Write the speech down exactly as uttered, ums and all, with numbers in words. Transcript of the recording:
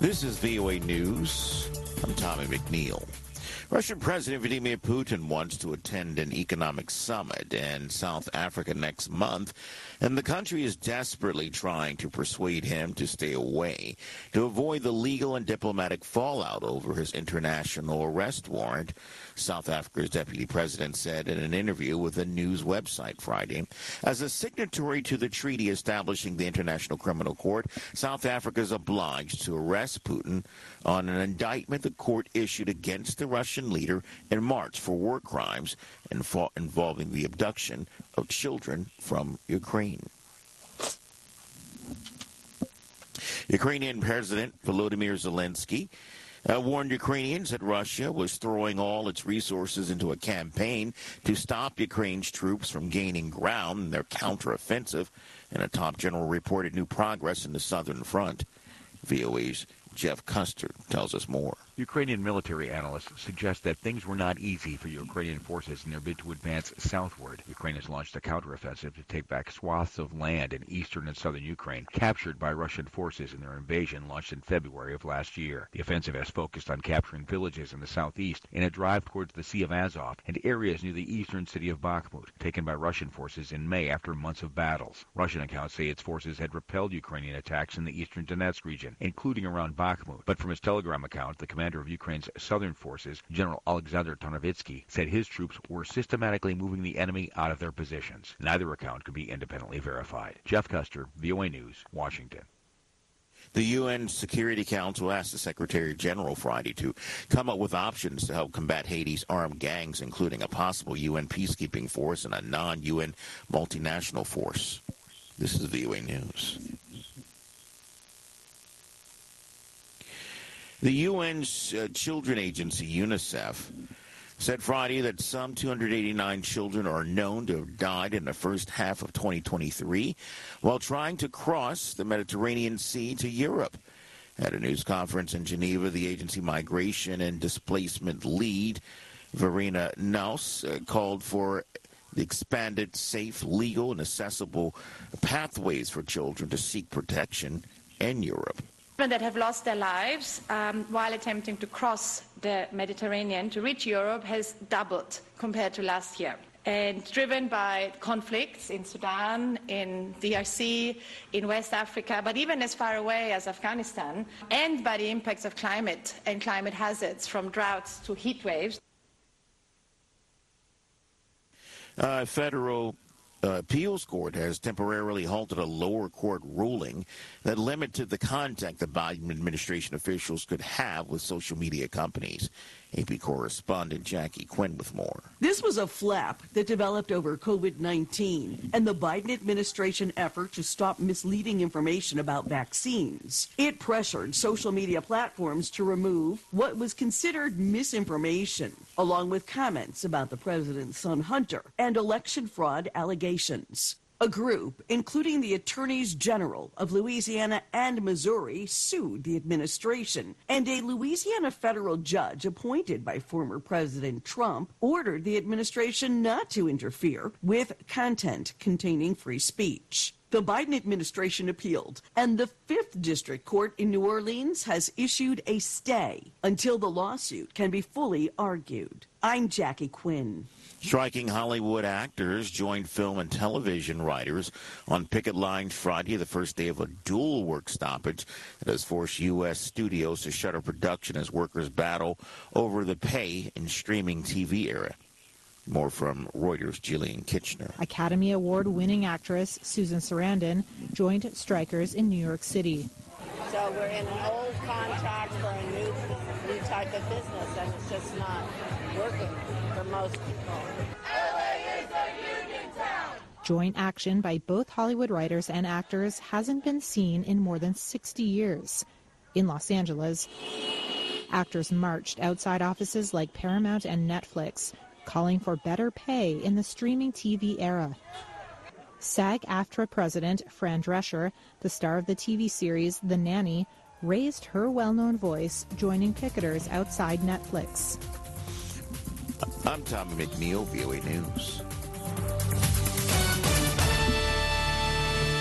This is V O A News. I'm Tommy McNeil. Russian President Vladimir Putin wants to attend an economic summit in South Africa next month, and the country is desperately trying to persuade him to stay away to avoid the legal and diplomatic fallout over his international arrest warrant, South Africa's deputy president said in an interview with a news website Friday. As a signatory to the treaty establishing the International Criminal Court, South Africa is obliged to arrest Putin on an indictment the court issued against the Russian leader in March for war crimes involving the abduction of children from Ukraine. Ukrainian President Volodymyr Zelensky uh, warned Ukrainians that Russia was throwing all its resources into a campaign to stop Ukraine's troops from gaining ground in their counteroffensive, and a top general reported new progress in the southern front. V O A's Jeff Custer tells us more. Ukrainian military analysts suggest that things were not easy for Ukrainian forces in their bid to advance southward. Ukraine has launched a counteroffensive to take back swaths of land in eastern and southern Ukraine, captured by Russian forces in their invasion launched in February of last year. The offensive has focused on capturing villages in the southeast in a drive towards the Sea of Azov and areas near the eastern city of Bakhmut, taken by Russian forces in May after months of battles. Russian accounts say its forces had repelled Ukrainian attacks in the eastern Donetsk region, including around Bakhmut. But from his Telegram account, the commander of Ukraine's southern forces, General Alexander Tarnovitsky, said his troops were systematically moving the enemy out of their positions. Neither account could be independently verified. Jeff Custer, V O A News, Washington. The U N Security Council asked the Secretary General Friday to come up with options to help combat Haiti's armed gangs, including a possible U N peacekeeping force and a non-U N multinational force. This is V O A News. The U N's uh, children agency, UNICEF, said Friday that some two hundred eighty-nine children are known to have died in the first half of twenty twenty-three while trying to cross the Mediterranean Sea to Europe. At a news conference in Geneva, the agency migration and displacement lead, Verena Naus, uh, called for the expanded, safe, legal, and accessible pathways for children to seek protection in Europe. That have lost their lives um, while attempting to cross the Mediterranean to reach Europe has doubled compared to last year. And driven by conflicts in Sudan, in D R C, in West Africa, but even as far away as Afghanistan, and by the impacts of climate and climate hazards from droughts to heat waves. Uh, federal Uh, appeals court has temporarily halted a lower court ruling that limited the contact the Biden administration officials could have with social media companies. A P correspondent Jackie Quinn with more. This was a flap that developed over COVID nineteen and the Biden administration effort to stop misleading information about vaccines. It pressured social media platforms to remove what was considered misinformation, along with comments about the president's son Hunter and election fraud allegations. A group, including the attorneys general of Louisiana and Missouri, sued the administration, and a Louisiana federal judge appointed by former President Trump ordered the administration not to interfere with content containing free speech. The Biden administration appealed, and the Fifth District Court in New Orleans has issued a stay until the lawsuit can be fully argued. I'm Jackie Quinn. Striking Hollywood actors joined film and television writers on picket lines Friday, the first day of a dual work stoppage that has forced U S studios to shutter production as workers battle over the pay in streaming T V era. More from Reuters' Jillian Kitchener. Academy Award-winning actress Susan Sarandon joined strikers in New York City. So we're in an old contract for a new, new type of business, and it's just not working for most people. L A is a union town. Joint action by both Hollywood writers and actors hasn't been seen in more than sixty years. In Los Angeles, actors marched outside offices like Paramount and Netflix, calling for better pay in the streaming T V era. SAG-AFTRA president Fran Drescher, the star of the T V series The Nanny, raised her well-known voice, joining picketers outside Netflix. I'm Tommy McNeil, V O A News.